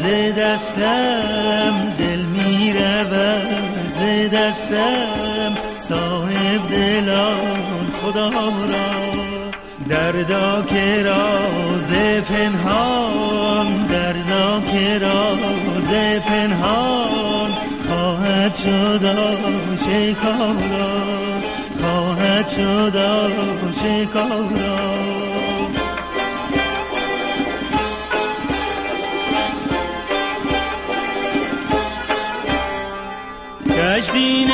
ز دستم دل می رود، ز دستم صاحب دلان خدا را. دردا که راز پنهان، دردا که راز پنهان خواهد شد آشکارا، خواهد شد آشکارا. کشتی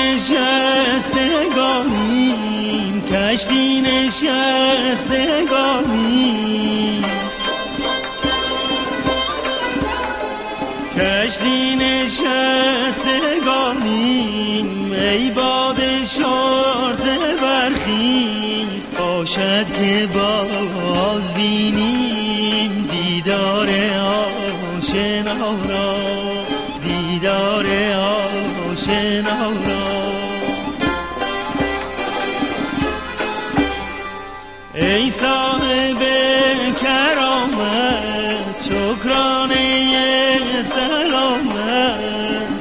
نشستگانیم، کشتی نشستگانیم، کشتی نشستگانیم. ای باد شرطه برخیز، باشد که باز بینیم دیدار آشنا را، دیدار آشنا را. ای صاحب کرامت شکرانه سلامت،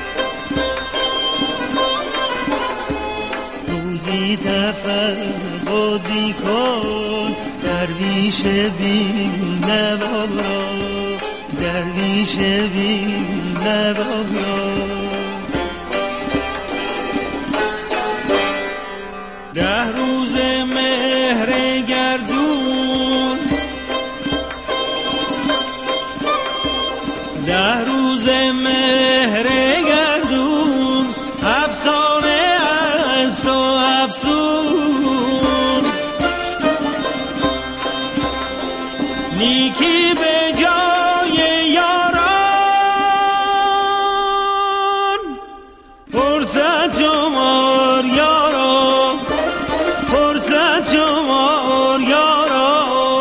روزی تفقدی کن درویش بی نوا را، درویش بی نوا را. 10 روز مهر گردون، 10 روز مهر گردون افسانه است و افسون. نیکی به جای یاران، فرصت شمار یارا، فرصت شمار یارا.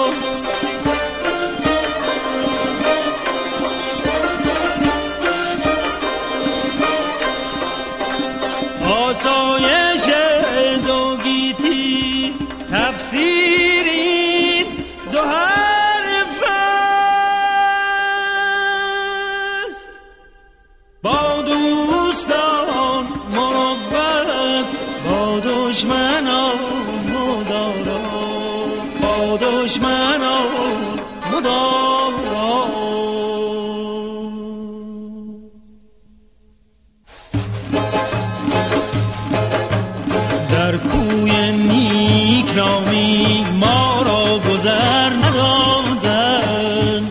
آسایش دو گیتی تفسیرین دو حرف است. با دوستان مروت، با دشمنان مدارا، با دشمنان مدارا. در کوی نیک نامی ما را گذر ندادند،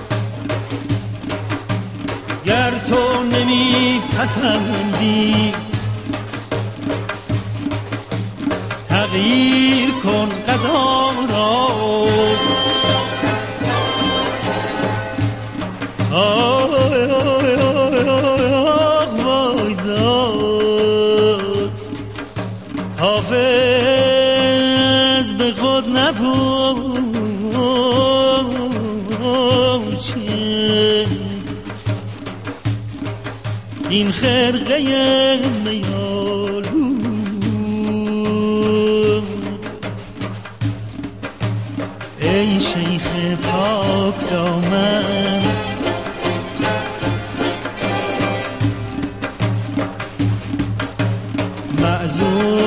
گر تو نمی پسندی تغییر کن قضا را. آی آی آی آی وای داد، حافظ به خود نپوشید این خرقه میالو. ای شیخ پاک دامن، معذور